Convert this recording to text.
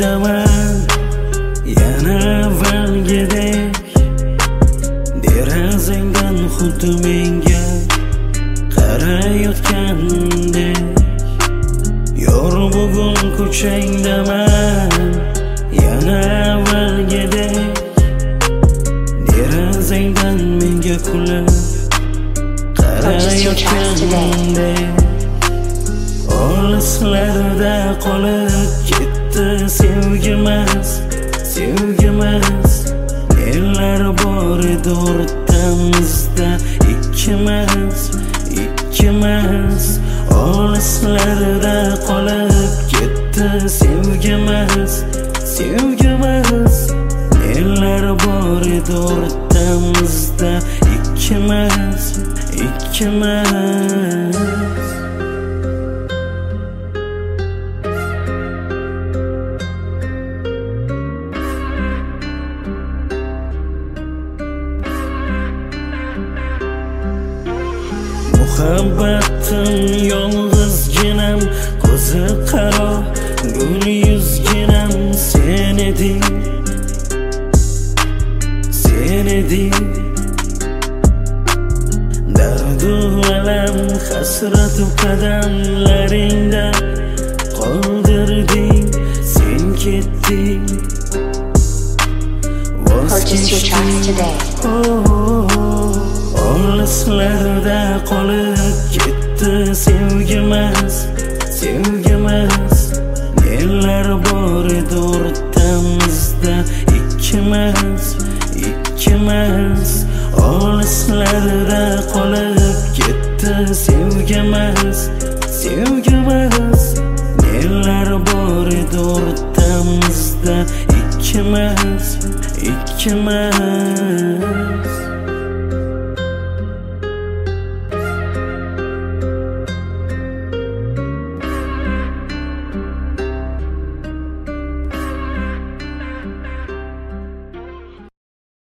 ko'changdaman yana avvalgidek. Derazangdan xuddi menga qarayotgandek. Yor bugun ko'changdaman yana avvalgidek. Derazangdan menga kulib qarayotgandek. Olislarda qolib ketdi sevgimiz, sevgimiz. Yillar bor edi o'rtamizda ikkimiz, ikkimiz. Olislarda qolib ketdi sevgimiz, sevgimiz. Yillar bor edi o'rtamizda ikkimiz, ikkimiz. Muhabbatim yolg'izginam, ko'zi qaro, gul yuzginam. Sen eding, sen eding. Dardu alam, hasratu qadamlaringda qoldirding. Sen ketding, Purchase your tracks today. Olislarda qolib ketdi sevgimiz, sevgimiz. Yillar bor edi o'rtamizda ikkimiz, ikkimiz. Olislarda qolib ketdi sevgimiz, sevgimiz. Yillar bor edi o'rtamizda ikkimiz, ikkimiz.